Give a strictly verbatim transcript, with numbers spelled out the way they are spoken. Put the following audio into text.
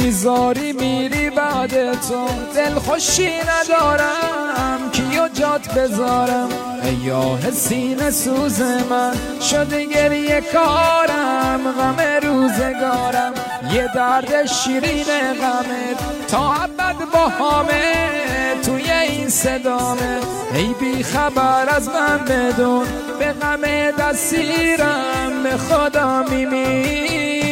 میذاری میری بعد تو، دل خوشی ندارم کیو جات بذارم. ایاه سینه سوز من شده گریه کارم، غم روزگارم یه درد شیرین غمت تا ابد با همه توی این صدامه. ای بی خبر از من بدون به غم دستیرم به خدا میمیرم.